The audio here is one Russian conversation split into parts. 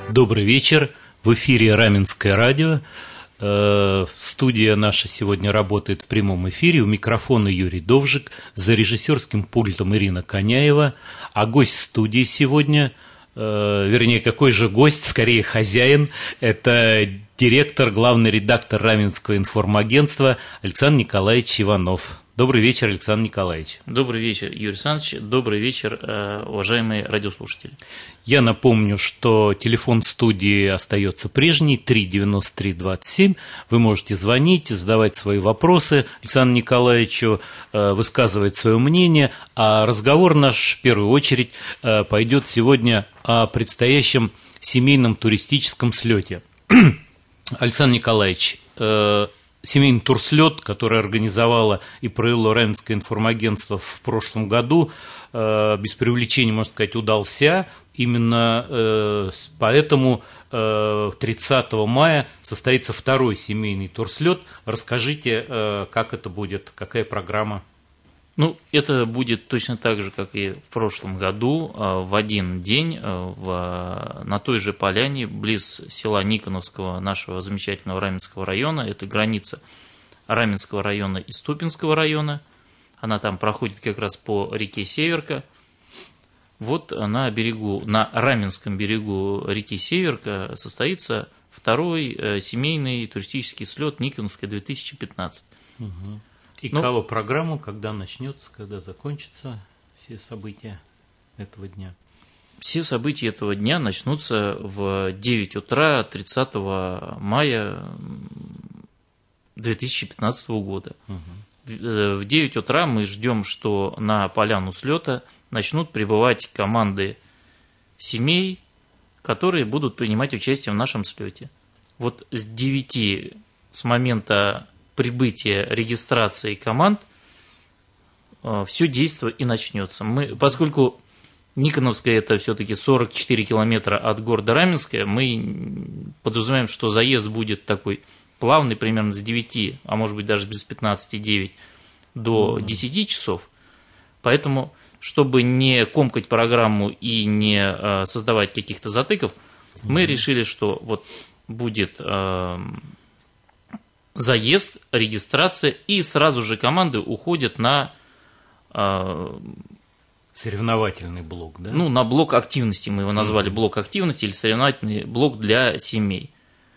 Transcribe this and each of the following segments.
Добрый вечер. В эфире Раменское радио. Студия наша сегодня работает в прямом эфире. У микрофона Юрий Довжик, за режиссерским пультом Ирина Коняева. А гость студии сегодня, вернее, какой же гость, скорее хозяин, это директор, главный редактор Раменского информагентства Александр Николаевич Иванов. Добрый вечер, Александр Николаевич. Добрый вечер, Юрий Александрович. Добрый вечер, уважаемые радиослушатели. Я напомню, что телефон студии остается прежний, 39327. Вы можете звонить, задавать свои вопросы Александру Николаевичу, высказывать свое мнение. А разговор наш в первую очередь пойдет сегодня о предстоящем семейном туристическом слете. Александр Николаевич, семейный турслет, который организовало и провело Раменское информагентство в прошлом году, без преувеличения, можно сказать, удался. Именно поэтому 30 мая состоится второй семейный турслет. Расскажите, как это будет, какая программа? Ну, это будет точно так же, как и в прошлом году, в один день на той же поляне, близ села Никоновского, нашего замечательного Раменского района. Это граница Раменского района и Ступинского района. Она там проходит как раз по реке Северка. Вот на Раменском берегу реки Северка состоится второй семейный туристический слет Никоновская 2015. Угу. И какова программа, когда начнется, когда закончатся все события этого дня? Все события этого дня начнутся в 9 утра 30 мая 2015 года. Угу. В 9 утра мы ждем, что на поляну слета начнут прибывать команды семей, которые будут принимать участие в нашем слете. Вот с 9, с момента прибытия, регистрации команд, все действо и начнется. Поскольку Никоновская это все-таки 44 километра от города Раменское, мы подразумеваем, что заезд будет такой плавный, примерно с 9, а может быть даже без 15-9 до 10 часов. Поэтому, чтобы не комкать программу и не создавать каких-то затыков, мы решили, что вот будет заезд, регистрация, и сразу же команды уходят на соревновательный блок, да? Ну, на блок активности, мы его назвали блок активности или соревновательный блок для семей.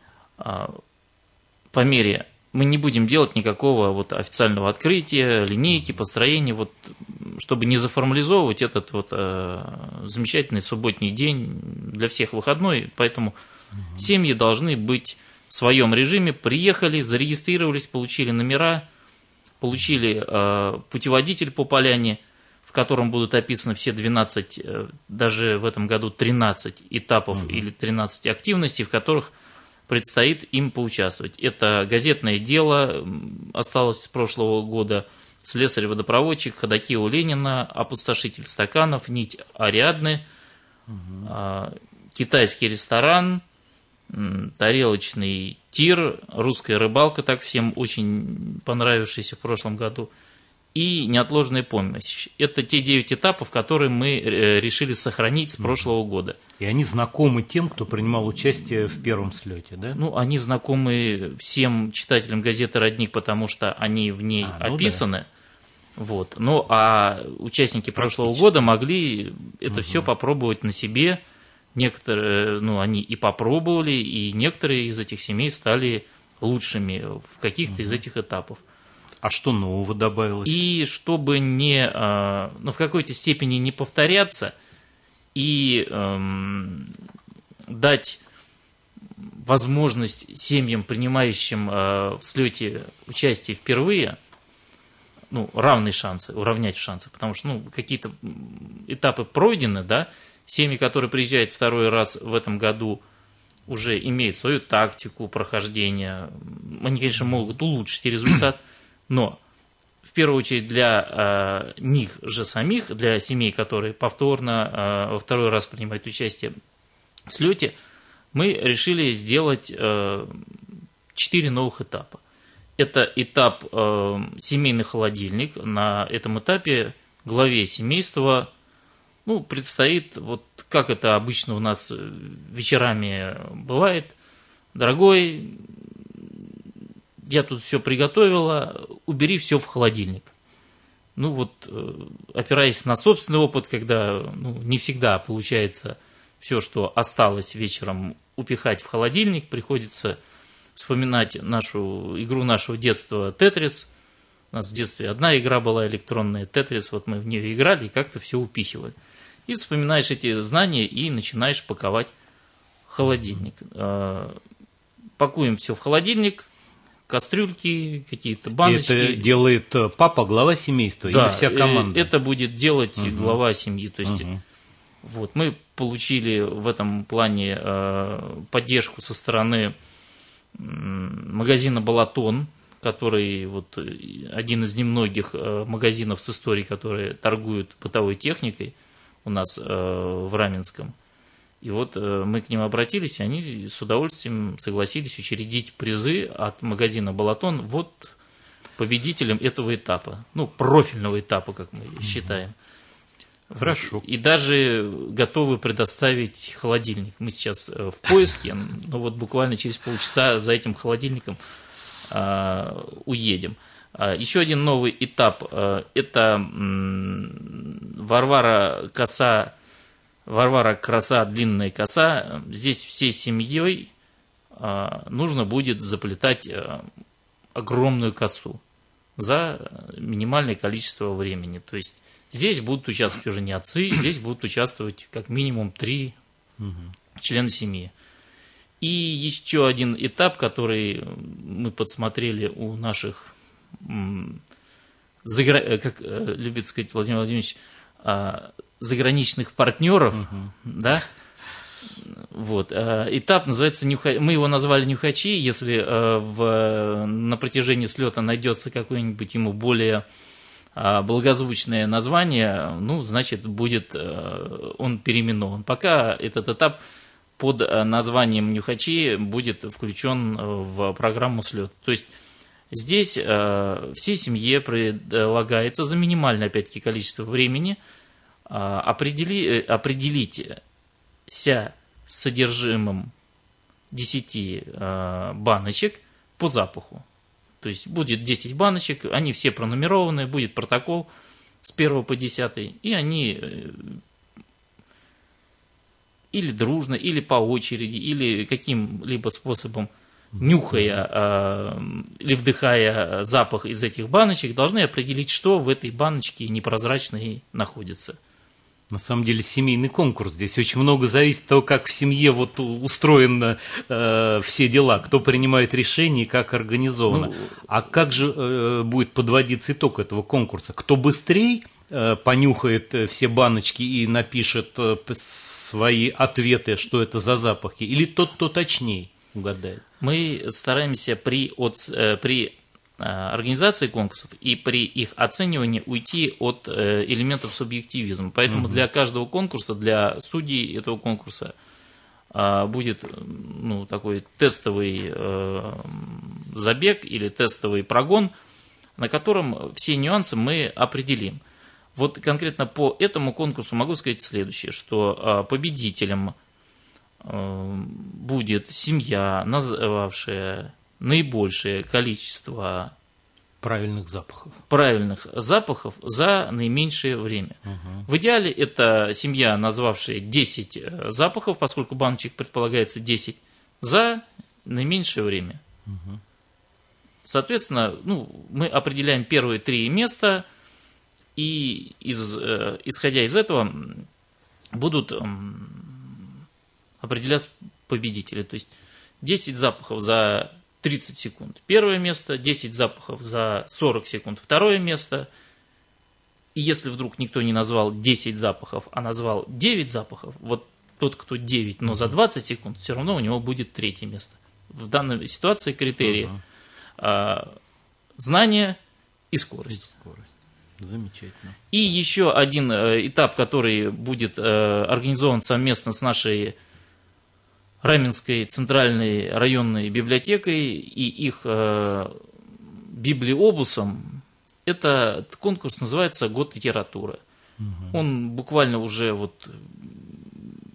По мере мы не будем делать никакого вот официального открытия, линейки, построения, вот, чтобы не заформализовывать этот вот замечательный субботний день, для всех выходной, поэтому семьи должны быть в своем режиме, приехали, зарегистрировались, получили номера, получили путеводитель по поляне, в котором будут описаны все 12, даже в этом году 13 этапов или 13 активностей, в которых предстоит им поучаствовать. Это газетное дело, осталось с прошлого года, слесарь-водопроводчик, ходаки у Ленина, опустошитель стаканов, нить Ариадны, китайский ресторан, тарелочный тир, русская рыбалка, так всем очень понравившийся в прошлом году, и неотложная помощь. Это те 9 этапов, которые мы решили сохранить с прошлого года. И они знакомы тем, кто принимал участие в первом слете, да? Ну, они знакомы всем читателям газеты «Родник», потому что они в ней описаны. Да. Вот. Ну, а участники прошлого года могли это все попробовать на себе. Некоторые, они и попробовали, и некоторые из этих семей стали лучшими в каких-то из этих этапов. А что нового добавилось? И чтобы в какой-то степени не повторяться и дать возможность семьям, принимающим в слете участие впервые, равные шансы, уравнять шансы, потому что какие-то этапы пройдены, да, семьи, которые приезжают второй раз в этом году, уже имеют свою тактику прохождения, они, конечно, могут улучшить результат, но в первую очередь для них же самих, для семей, которые повторно во второй раз принимают участие в слете, мы решили сделать 4 новых этапа. Это этап семейный холодильник. На этом этапе главе семейства предстоит как это обычно у нас вечерами бывает: дорогой, я тут все приготовила, убери все в холодильник. Ну вот, опираясь на собственный опыт, когда не всегда получается все, что осталось вечером, упихать в холодильник, приходится вспоминать игру нашего детства «Тетрис». У нас в детстве одна игра была электронная «Тетрис», вот мы в нее играли и как-то все упихивали. И вспоминаешь эти знания и начинаешь паковать холодильник. Пакуем все в холодильник, кастрюльки, какие-то баночки. И это делает папа, глава семейства, да, или вся команда? Это будет делать глава семьи. То есть, вот, мы получили в этом плане поддержку со стороны магазина «Балатон», который вот один из немногих магазинов с историей, которые торгуют бытовой техникой у нас в Раменском. И вот мы к ним обратились, и они с удовольствием согласились учредить призы от магазина «Балатон» вот победителям этого этапа, профильного этапа, как мы считаем. Хорошо. И даже готовы предоставить холодильник. Мы сейчас в поиске, но вот буквально через полчаса за этим холодильником уедем. Еще один новый этап – это Варвара Краса, длинная коса. Здесь всей семьей нужно будет заплетать огромную косу за минимальное количество времени. То есть здесь будут участвовать уже не отцы, здесь будут участвовать как минимум 3 члена семьи. И еще один этап, который мы подсмотрели у наших, как любит сказать Владимир Владимирович, заграничных партнеров, да. Вот. Этап называется мы его назвали «Нюхачи». Если на протяжении слета найдется какое-нибудь ему более благозвучное название, значит, будет он переименован. Пока этот этап под названием «Нюхачи» будет включен в программу слета. То есть здесь всей семье предлагается за минимальное, опять-таки, количество времени определить с содержимым 10 баночек по запаху. То есть будет 10 баночек, они все пронумерованы, будет протокол с 1 по 10, и они или дружно, или по очереди, или каким-либо способом, нюхая или вдыхая запах из этих баночек, должны определить, что в этой баночке непрозрачной находится. На самом деле семейный конкурс. Здесь очень много зависит от того, как в семье вот устроены все дела, кто принимает решения и как организовано. А как же будет подводиться итог этого конкурса? Кто быстрее понюхает все баночки и напишет свои ответы, что это за запахи, или тот, кто точнее угадает? Мы стараемся при организации конкурсов и при их оценивании уйти от элементов субъективизма. Поэтому для каждого конкурса, для судей этого конкурса будет такой тестовый забег или тестовый прогон, на котором все нюансы мы определим. Вот конкретно по этому конкурсу могу сказать следующее, что победителем будет семья, назвавшая наибольшее количество правильных запахов за наименьшее время. В идеале это семья, назвавшая 10 запахов, поскольку баночек предполагается 10, за наименьшее время. Соответственно, мы определяем первые 3 места, и исходя из этого будут определяться победители. То есть 10 запахов за 30 секунд первое место, 10 запахов за 40 секунд второе место. И если вдруг никто не назвал 10 запахов, а назвал 9 запахов, вот тот, кто 9, но за 20 секунд, все равно у него будет 3 место. В данной ситуации критерии знание и скорость. Замечательно. И еще один этап, который будет организован совместно с нашей Раменской центральной районной библиотекой и их библиобусом. Этот конкурс называется «Год литературы». Он буквально уже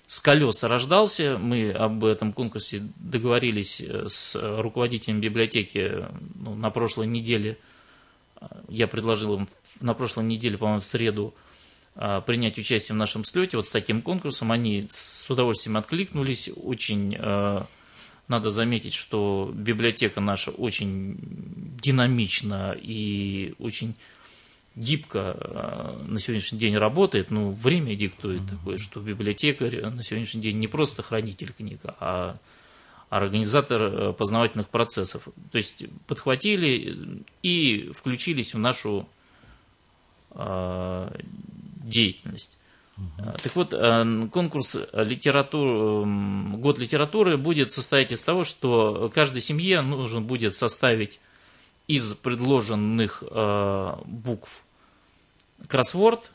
с колеса рождался. Мы об этом конкурсе договорились с руководителем библиотеки на прошлой неделе. Я предложил им на прошлой неделе, по-моему, в среду, принять участие в нашем слете вот с таким конкурсом. Они с удовольствием откликнулись. Очень надо заметить, что библиотека наша очень динамична и очень гибко на сегодняшний день работает. Ну, время диктует такое, что библиотекарь на сегодняшний день не просто хранитель книг, а организатор познавательных процессов. То есть подхватили и включились в нашу деятельность. Так вот, конкурс «Год литературы» будет состоять из того, что каждой семье нужно будет составить из предложенных букв кроссворд,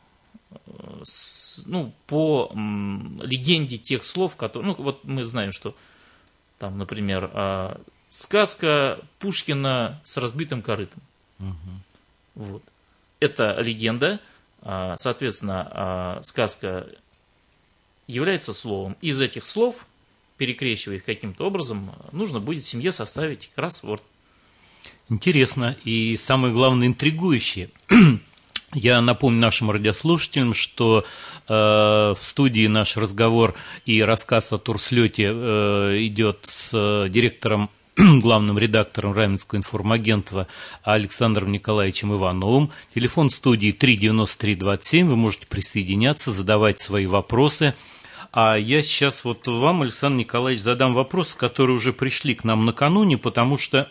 по легенде тех слов, которые... вот мы знаем, что там, например, сказка Пушкина с разбитым корытом. Вот. Это легенда. Соответственно, сказка является словом. Из этих слов, перекрещивая их каким-то образом, нужно будет семье составить кроссворд. Интересно и, самое главное, интригующе. Я напомню нашим радиослушателям, что в студии наш разговор и рассказ о турслете идет с директором, главным редактором Раменского информагентства Александром Николаевичем Ивановым. Телефон студии 39327. Вы можете присоединяться, задавать свои вопросы. А я сейчас вот вам, Александр Николаевич, задам вопросы, которые уже пришли к нам накануне, потому что,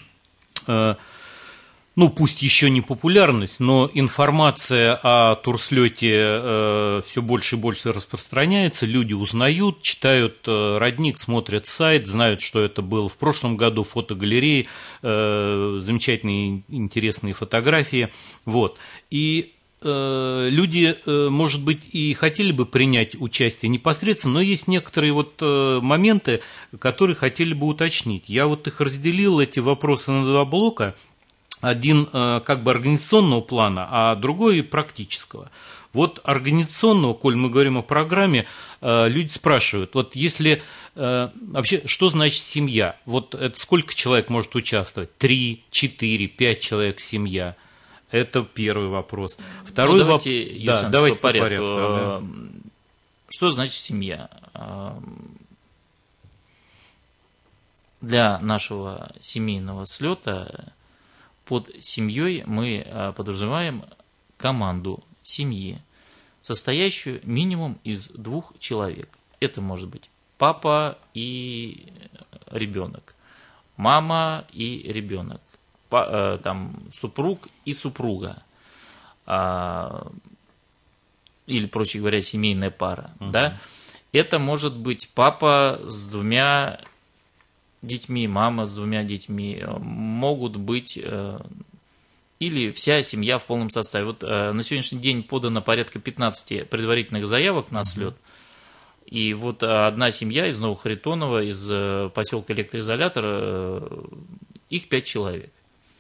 пусть еще не популярность, но информация о турслете все больше и больше распространяется, люди узнают, читают родник, смотрят сайт, знают, что это было в прошлом году, фотогалереи, замечательные интересные фотографии. Вот. И люди, может быть, и хотели бы принять участие непосредственно, но есть некоторые вот моменты, которые хотели бы уточнить. Я вот их разделил, эти вопросы, на два блока. Один как бы организационного плана, а другой практического. Вот организационного, коль мы говорим о программе, люди спрашивают, вот если вообще, что значит семья? Вот это сколько человек может участвовать? 3, 4, 5 человек семья? Это первый вопрос. Второй вопрос. Давайте по порядку. Что значит семья? Для нашего семейного слета под семьей мы подразумеваем команду семьи, состоящую минимум из 2 человек. Это может быть папа и ребенок, мама и ребенок, супруг и супруга, или, проще говоря, семейная пара. Да? Это может быть папа с 2 детьми, мама с 2 детьми, могут быть или вся семья в полном составе. Вот на сегодняшний день подано порядка 15 предварительных заявок на слет. И вот одна семья из Новохаритонова, из поселка Электроизолятор, их 5 человек.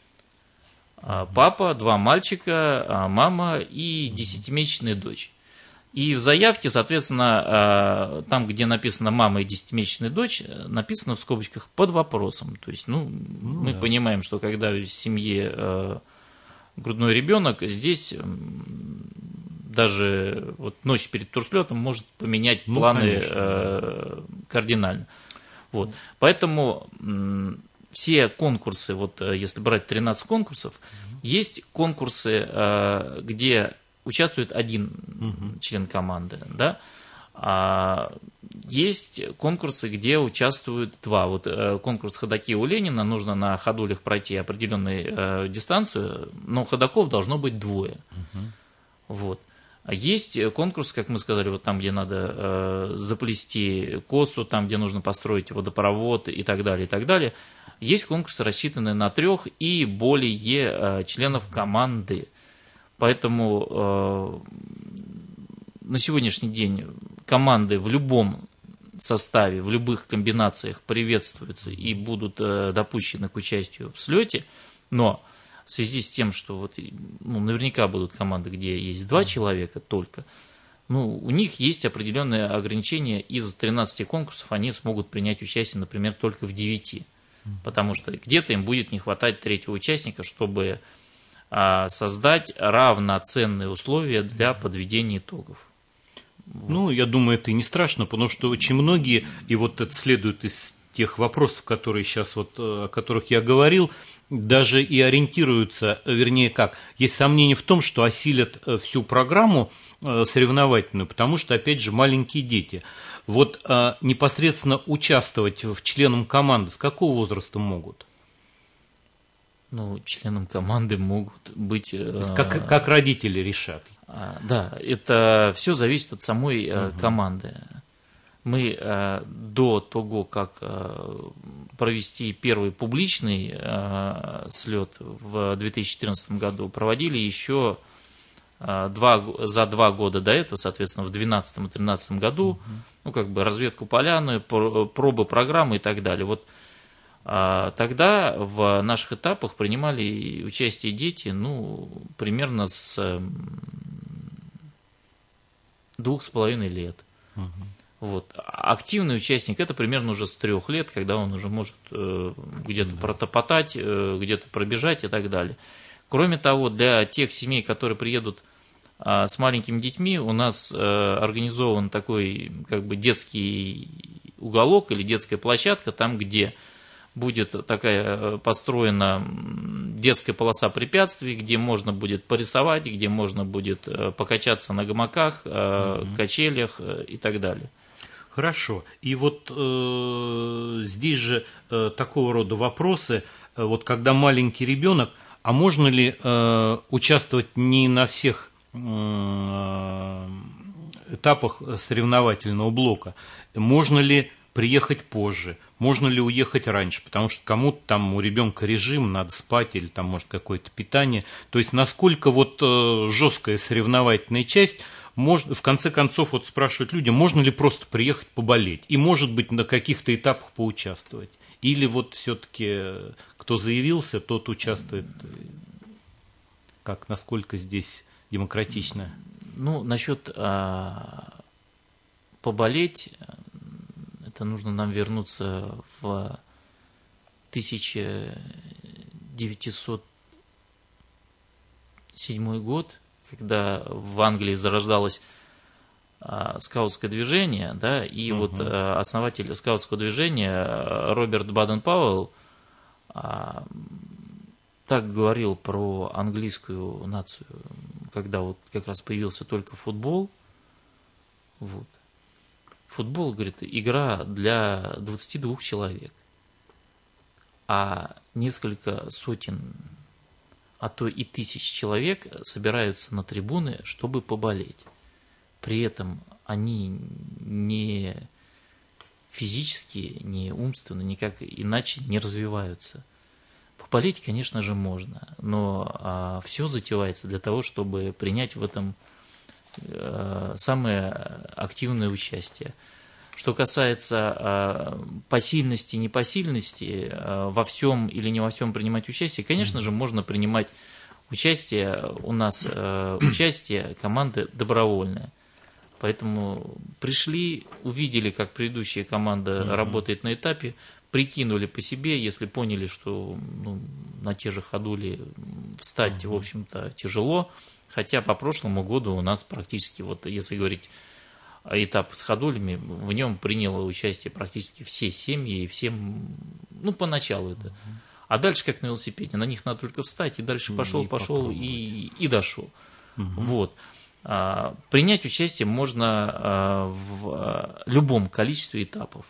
Папа, 2 мальчика, мама и 10-месячная дочь. И в заявке, соответственно, там, где написано «мама» и 10-месячная дочь, написано в скобочках «под вопросом». То есть, мы понимаем, что когда в семье грудной ребенок, здесь даже вот ночь перед турслетом может поменять планы кардинально. Вот. Поэтому все конкурсы, вот если брать 13 конкурсов, есть конкурсы, где участвует 1 член команды, да? А есть конкурсы, где участвуют 2. Вот конкурс «Ходоки у Ленина», нужно на ходулях пройти определенную дистанцию, но ходоков должно быть 2. Вот. А есть конкурс, как мы сказали, вот там, где надо заплести косу, там, где нужно построить водопровод и так далее, и так далее. Есть конкурсы, рассчитанные на 3 и более членов команды. Поэтому на сегодняшний день команды в любом составе, в любых комбинациях приветствуются и будут допущены к участию в слете, но в связи с тем, что вот, наверняка будут команды, где есть 2 человека только, Ну, у них есть определенные ограничения. Из 13 конкурсов они смогут принять участие, например, только в 9. Потому что где-то им будет не хватать третьего участника, чтобы создать равноценные условия для подведения итогов. Ну, я думаю, это и не страшно, потому что очень многие, и вот это следует из тех вопросов, которые сейчас вот, о которых я говорил, даже и ориентируются, вернее как, есть сомнения в том, что осилят всю программу соревновательную, потому что, опять же, маленькие дети. Вот непосредственно участвовать в членам команды с какого возраста могут? Ну, членам команды могут быть... Как родители решат? Да, это все зависит от самой команды. Мы до того, как провести первый публичный слет в 2014 году, проводили еще за 2 года до этого, соответственно, в 2012 и 2013 году, ну, как бы разведку поляны, пробы программы и так далее. Вот тогда в наших этапах принимали участие дети, ну, примерно с 2,5 лет. Вот. Активный участник – это примерно уже с 3 лет, когда он уже может где-то протопотать, где-то пробежать и так далее. Кроме того, для тех семей, которые приедут с маленькими детьми, у нас организован такой как бы детский уголок или детская площадка, там, где будет такая построена детская полоса препятствий, где можно будет порисовать, где можно будет покачаться на гамаках, качелях и так далее. Хорошо. И вот здесь же такого рода вопросы, вот когда маленький ребенок, а можно ли участвовать не на всех этапах соревновательного блока? Можно ли приехать позже? Можно ли уехать раньше? Потому что кому-то там у ребенка режим, надо спать или там может какое-то питание. То есть насколько вот жесткая соревновательная часть, можно, в конце концов вот спрашивают люди, можно ли просто приехать поболеть и может быть на каких-то этапах поучаствовать? Или вот все-таки кто заявился, тот участвует? Как, насколько здесь демократично? Ну, насчет поболеть, это нужно нам вернуться в 1907 год, когда в Англии зарождалось скаутское движение, да, и вот основатель скаутского движения Роберт Баден-Пауэлл так говорил про английскую нацию, когда вот как раз появился только футбол. Вот. Футбол, говорит, игра для 22 человек, а несколько сотен, а то и тысяч человек собираются на трибуны, чтобы поболеть. При этом они не физически, не умственно, никак иначе не развиваются. Поболеть, конечно же, можно, но все затевается для того, чтобы принять в этом самое активное участие. Что касается посильности, непосильности, во всем или не во всем принимать участие, конечно же, можно принимать участие. У нас участие команды добровольное. Поэтому пришли, увидели, как предыдущая команда работает на этапе, прикинули по себе, если поняли, что на те же ходули встать, в общем-то, тяжело. Хотя по прошлому году у нас практически, вот если говорить этап с ходулями, в нем приняло участие практически все семьи и всем, поначалу это. А дальше как на велосипеде, на них надо только встать, и дальше пошел и дошел. Вот. Принять участие можно в любом количестве этапов.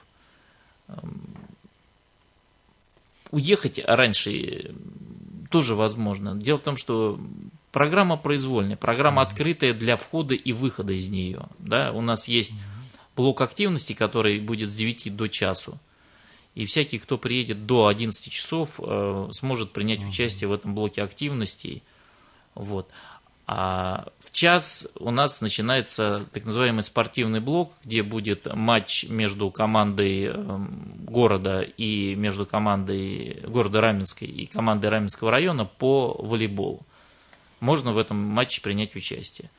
Уехать раньше тоже возможно. Дело в том, что программа произвольная, программа открытая для входа и выхода из нее. Да? У нас есть блок активности, который будет с 9 до часу. И всякий, кто приедет до 11 часов, сможет принять участие в этом блоке активностей. Вот. А в час у нас начинается так называемый спортивный блок, где будет матч между командой города и между командой города Раменской и командой Раменского района по волейболу. Можно в этом матче принять участие.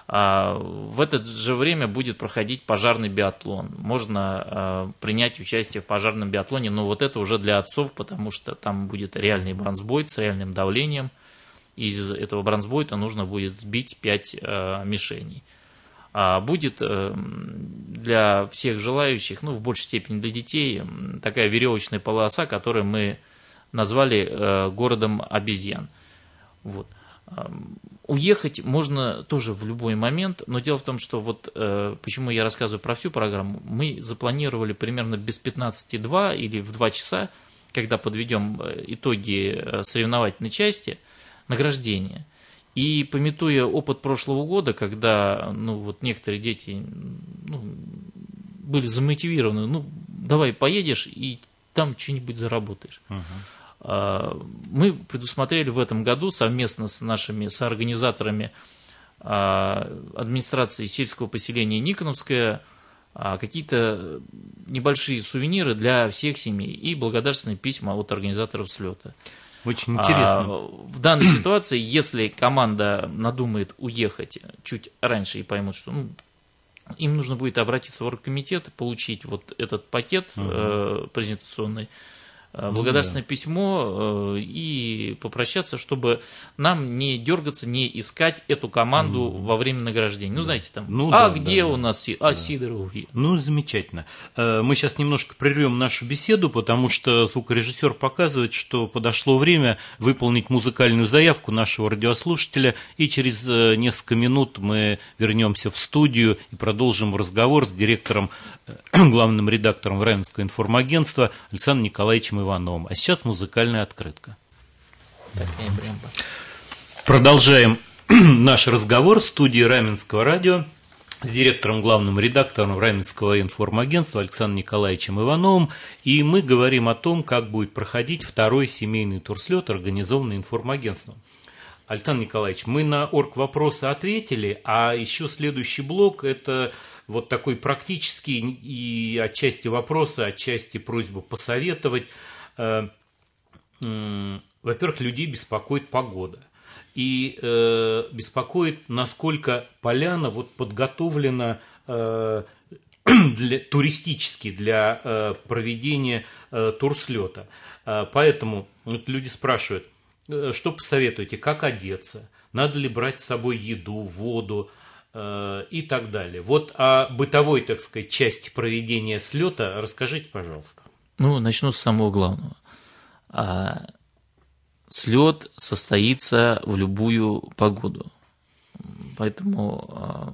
В это же время будет проходить пожарный биатлон. Можно принять участие в пожарном биатлоне, но вот это уже для отцов, потому что там будет реальный бронзбойт с реальным давлением. Из этого бронзбойта нужно будет сбить 5 мишеней. Будет для всех желающих, в большей степени для детей, такая веревочная полоса, которую мы назвали городом обезьян. Вот. Уехать можно тоже в любой момент, но дело в том, что почему я рассказываю про всю программу, мы запланировали примерно без 15:02 или в 2 часа, когда подведем итоги соревновательной части, награждение. И памятуя опыт прошлого года, когда некоторые дети были замотивированы, давай поедешь и там что-нибудь заработаешь. Мы предусмотрели в этом году совместно с нашими соорганизаторами администрации сельского поселения Никоновское какие-то небольшие сувениры для всех семей и благодарственные письма от организаторов слета. Очень интересно. В данной ситуации, если команда надумает уехать чуть раньше и поймут, что им нужно будет обратиться в оргкомитет, получить вот этот пакет презентационный, благодарственное письмо и попрощаться, чтобы нам не дергаться, не искать эту команду во время награждения. Знаете, там, где у нас Сидоров? Замечательно. Мы сейчас немножко прервем нашу беседу, потому что звукорежиссер показывает, что подошло время выполнить музыкальную заявку нашего радиослушателя, и через несколько минут мы вернемся в студию и продолжим разговор с директором, главным редактором Раменского информагентства Александром Николаевичем Ивановым. А сейчас музыкальная открытка. Продолжаем наш разговор в студии Раменского радио с директором, главным редактором Раменского информагентства Александром Николаевичем Ивановым. И мы говорим о том, как будет проходить второй семейный турслет, организованный информагентством. Александр Николаевич, мы на оргвопросы ответили, а еще следующий блок – это вот такой практический и отчасти вопросы, отчасти просьба посоветовать. Во-первых, людей беспокоит погода. И беспокоит, насколько поляна подготовлена туристически для проведения турслета. Поэтому люди спрашивают, что посоветуете, как одеться, надо ли брать с собой еду, воду и так далее. Вот о бытовой, так сказать, части проведения слета расскажите, пожалуйста. Начну с самого главного. Слет состоится в любую погоду, поэтому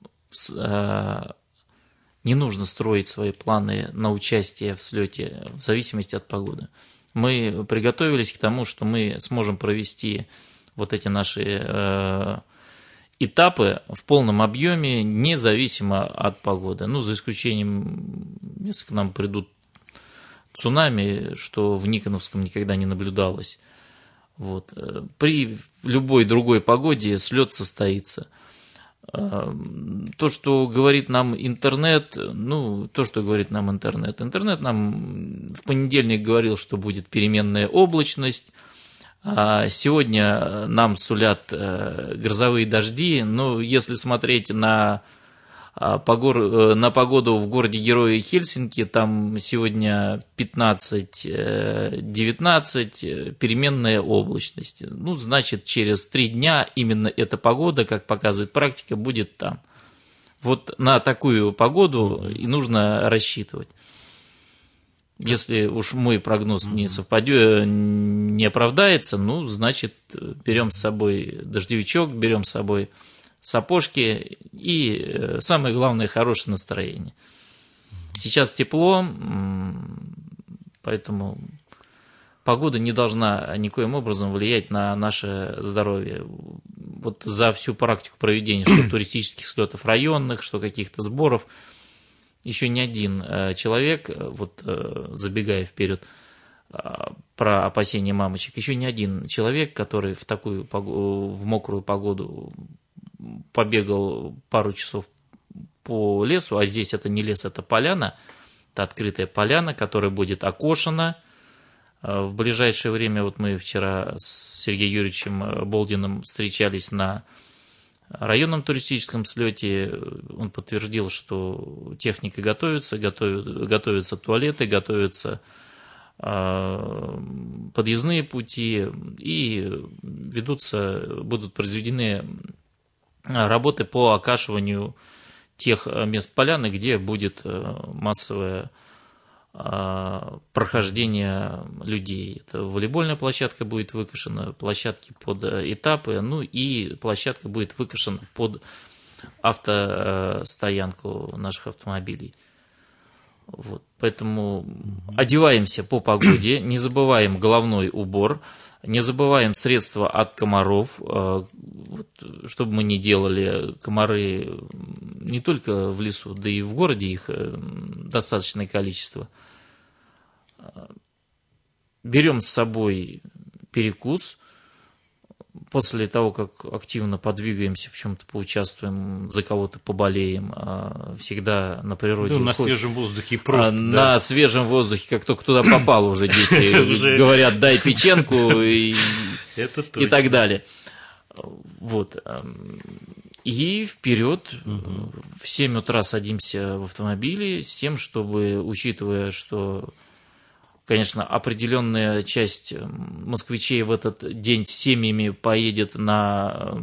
не нужно строить свои планы на участие в слете в зависимости от погоды. Мы приготовились к тому, что мы сможем провести вот эти наши этапы в полном объеме, независимо от погоды. За исключением, если к нам придут цунами, что в Никоновском никогда не наблюдалось. При любой другой погоде слет состоится. То, что говорит нам интернет, интернет нам в понедельник говорил, что будет переменная облачность, а сегодня нам сулят грозовые дожди, но если смотреть на погоду в городе-герое Хельсинки, там сегодня 15-19, переменная облачность. Значит, через 3 дня именно эта погода, как показывает практика, будет там. На такую погоду и нужно рассчитывать. Если уж мой прогноз не оправдается, значит, берем с собой дождевичок, берем с собой сапожки и, самое главное, хорошее настроение. Сейчас тепло, поэтому погода не должна никоим образом влиять на наше здоровье. За всю практику проведения что туристических слетов районных, что каких-то сборов, еще ни один человек, забегая вперед про опасения мамочек, еще ни один человек, который в мокрую погоду побегал пару часов по лесу, а здесь это не лес, это поляна, это открытая поляна, которая будет окошена. В ближайшее время, мы вчера с Сергеем Юрьевичем Болдиным встречались на районном туристическом слете. Он подтвердил, что техника готовится, готовятся туалеты, готовятся подъездные пути и будут произведены работы по окрашиванию тех мест поляны, где будет массовое прохождение людей. Это волейбольная площадка будет выкрашена, площадки под этапы, ну и площадка будет выкрашена под автостоянку наших автомобилей. Вот. Поэтому одеваемся по погоде, не забываем головной убор, не забываем средства от комаров. Вот, что бы мы ни делали, комары не только в лесу, да и в городе их достаточное количество. Берем с собой перекус. После того, как активно подвигаемся, в чем-то поучаствуем, за кого-то поболеем, всегда на природе. На свежем воздухе просто. На свежем воздухе, как только туда попал, уже дети говорят, дай печенку и так далее. Вот. И вперед в 7 утра садимся в автомобили с тем, чтобы, учитывая, что, конечно, определенная часть москвичей в этот день с семьями поедет на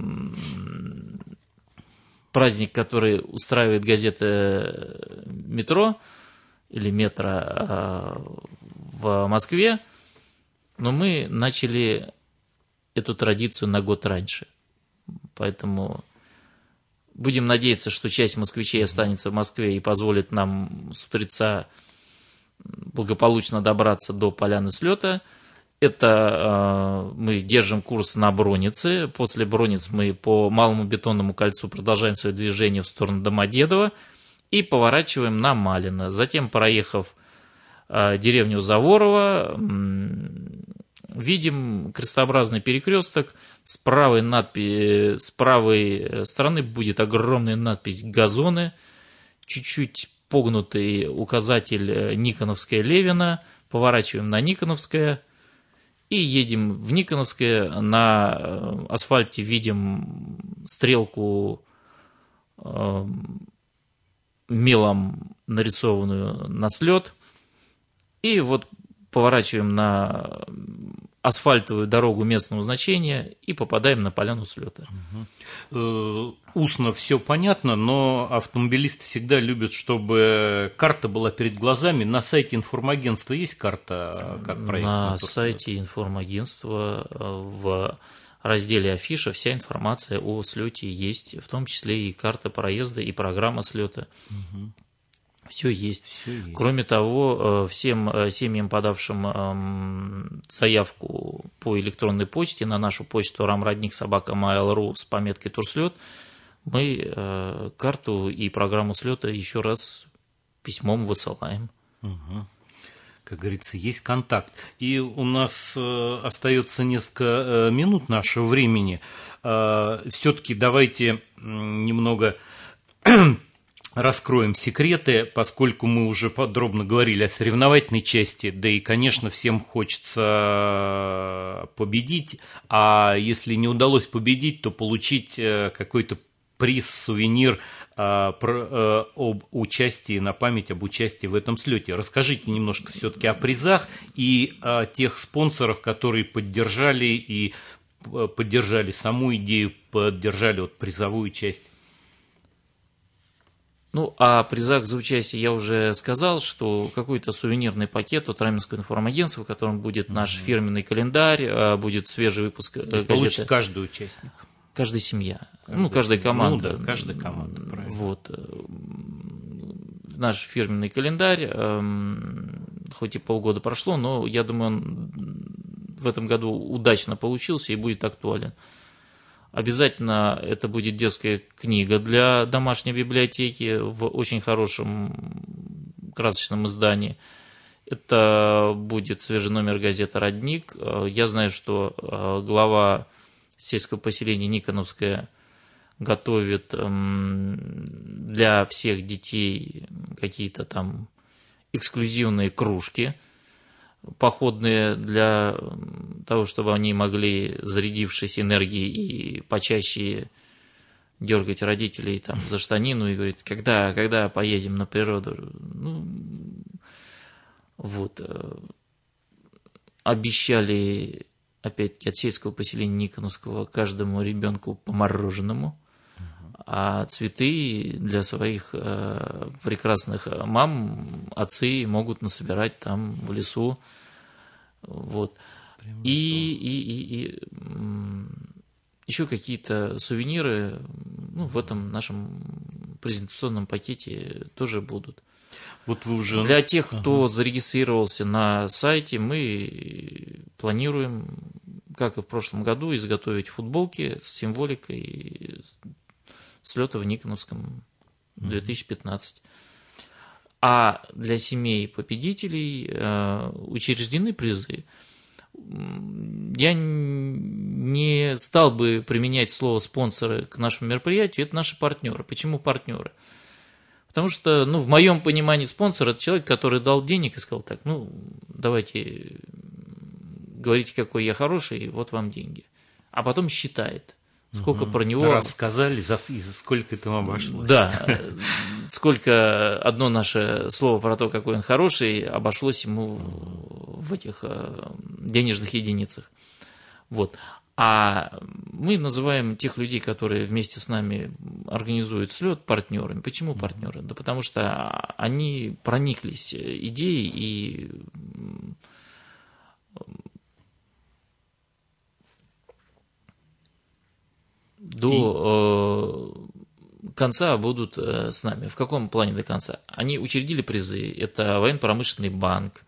праздник, который устраивает газета «Метро» или «Метро» в Москве, но мы начали эту традицию на год раньше. Поэтому будем надеяться, что часть москвичей останется в Москве и позволит нам с утреца благополучно добраться до поляны слета. Это мы держим курс на Броницы. После Брониц мы по Малому Бетонному кольцу продолжаем свое движение в сторону Домодедово и поворачиваем на Малино. Затем, проехав деревню Заворово, видим крестообразный перекресток. С правой стороны будет огромная надпись «Газоны». Чуть-чуть погнутый указатель Никоновская Левина. Поворачиваем на Никоновское и едем в Никоновское. На асфальте видим стрелку мелом нарисованную на слет. И вот поворачиваем на асфальтовую дорогу местного значения и попадаем на поляну слета. Устно все понятно, но автомобилисты всегда любят, чтобы карта была перед глазами. На сайте информагентства есть карта, как проехать? На сайте информагентства в разделе «Афиша» вся информация о слете есть, в том числе и карта проезда, и программа слета. Все есть. Кроме того, всем семьям, подавшим заявку по электронной почте на нашу почту рамродник@mail.ru с пометкой «Турслет», мы карту и программу слета еще раз письмом высылаем. Как говорится, есть контакт. И у нас остается несколько минут нашего времени. Все-таки давайте немного раскроем секреты, поскольку мы уже подробно говорили о соревновательной части, да и, конечно, всем хочется победить, а если не удалось победить, то получить какой-то приз, сувенир об участии, на память об участии в этом слете. Расскажите немножко все-таки о призах и о тех спонсорах, которые поддержали саму идею, поддержали призовую часть. Ну, о призах за участие я уже сказал, что какой-то сувенирный пакет от Раменского информагентства, в котором будет наш фирменный календарь, будет свежий выпуск газеты. Получит каждый участник. Каждая семья. Каждая команда. Ну да, каждая команда, правильно. Вот. Наш фирменный календарь, хоть и полгода прошло, но я думаю, он в этом году удачно получился и будет актуален. Обязательно это будет детская книга для домашней библиотеки в очень хорошем красочном издании. Это будет свежий номер газеты «Родник». Я знаю, что глава сельского поселения Никоновское готовит для всех детей какие-то там эксклюзивные кружки походные для того, чтобы они могли, зарядившись энергией и почаще дергать родителей там за штанину и говорить, когда поедем на природу. Ну, вот. Обещали, опять-таки, от сельского поселения Никоновского каждому ребенку по мороженому, а цветы для своих прекрасных мам отцы могут насобирать там в лесу. Вот. И еще какие-то сувениры, ну, в этом нашем презентационном пакете тоже будут. Вот вы уже... Для тех, кто зарегистрировался на сайте, мы планируем, как и в прошлом году, изготовить футболки с символикой слета в Никоновском 2015. А для семей победителей учреждены призы. Я не стал бы применять слово «спонсоры» к нашему мероприятию, это наши партнеры. Почему партнеры? Потому что, ну, в моем понимании спонсор – это человек, который дал денег и сказал так, ну, давайте, говорите, какой я хороший, вот вам деньги. А потом считает, сколько про него… Рассказали, и за сколько это обошлось. Да, сколько одно наше слово про то, какой он хороший, обошлось ему в этих денежных единицах. Вот. А мы называем тех людей, которые вместе с нами организуют слет, партнерами. Почему партнеры? Да потому что они прониклись идеей и до конца будут с нами. В каком плане до конца? Они учредили призы. Это военно-промышленный банк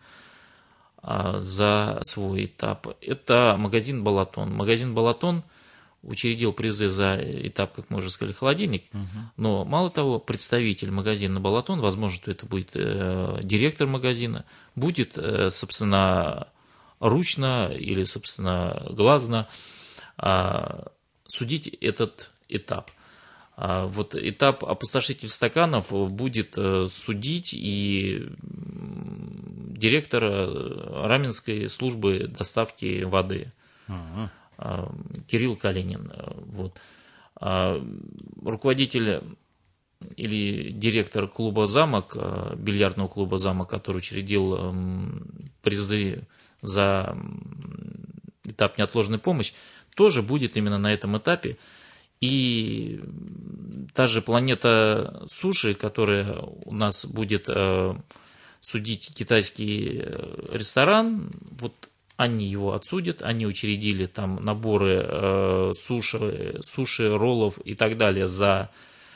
за свой этап. Это магазин «Балатон». Магазин «Балатон» учредил призы за этап, как мы уже сказали, холодильник. Но мало того, представитель магазина «Балатон», возможно, что это будет директор магазина, будет, собственно, ручно или, собственно, глазно судить этот этап. Вот этап опустошитель стаканов будет судить и директор Раменской службы доставки воды Кирилл Калинин. Вот. Руководитель или директор клуба «Замок», бильярдного клуба «Замок», который учредил призы за этап «Неотложная помощь», тоже будет именно на этом этапе. И та же «Планета суши», которая у нас будет судить китайский ресторан, вот они его отсудят, они учредили там наборы суши, роллов и так далее за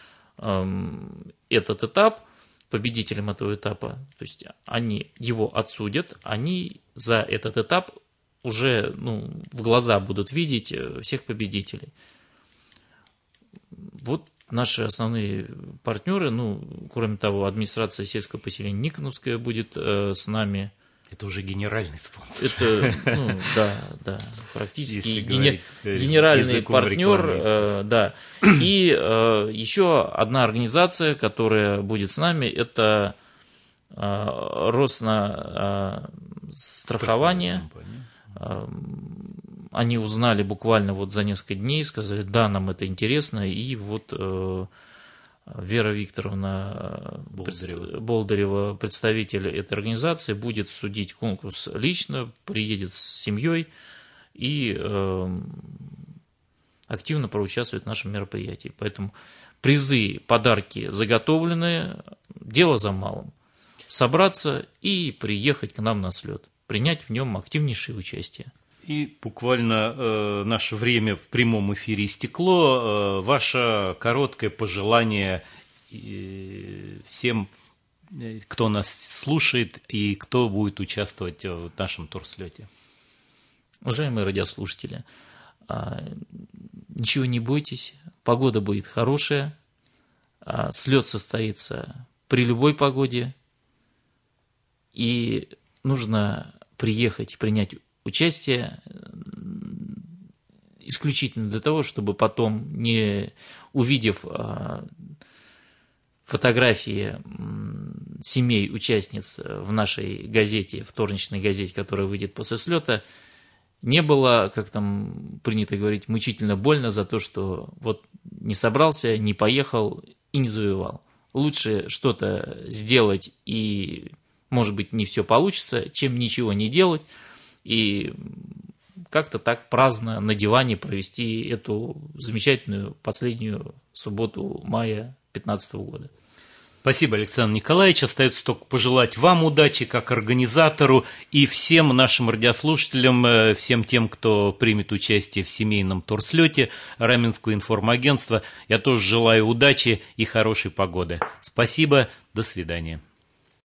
этот этап, победителем этого этапа. То есть они его отсудят, они за этот этап уже в глаза будут видеть всех победителей. Вот наши основные партнеры, кроме того, администрация сельского поселения Никоновская будет с нами. Это уже генеральный спонсор. Это, да, практически генеральный партнер. Да. И еще одна организация, которая будет с нами, это Роснастрахование. Они узнали буквально вот за несколько дней, сказали, да, нам это интересно, и вот Вера Викторовна Болдырева, представитель этой организации, будет судить конкурс лично, приедет с семьей и активно проучаствует в нашем мероприятии. Поэтому призы, подарки заготовлены, дело за малым. Собраться и приехать к нам на слет, принять в нем активнейшее участие. И буквально наше время в прямом эфире истекло. Ваше короткое пожелание всем, кто нас слушает и кто будет участвовать в нашем турслете. Уважаемые радиослушатели, ничего не бойтесь, погода будет хорошая, слет состоится при любой погоде, и нужно приехать и принять участие исключительно для того, чтобы потом, не увидев фотографии семей участниц в нашей газете, вторничной газете, которая выйдет после слета, не было, как там принято говорить, мучительно больно за то, что вот не собрался, не поехал и не завоевал. Лучше что-то сделать, и, может быть, не все получится, чем ничего не делать, и как-то так праздно на диване провести эту замечательную последнюю субботу мая 2015 года. Спасибо, Александр Николаевич. Остается только пожелать вам удачи как организатору и всем нашим радиослушателям, всем тем, кто примет участие в семейном турслете Раменского информагентства. Я тоже желаю удачи и хорошей погоды. Спасибо, до свидания.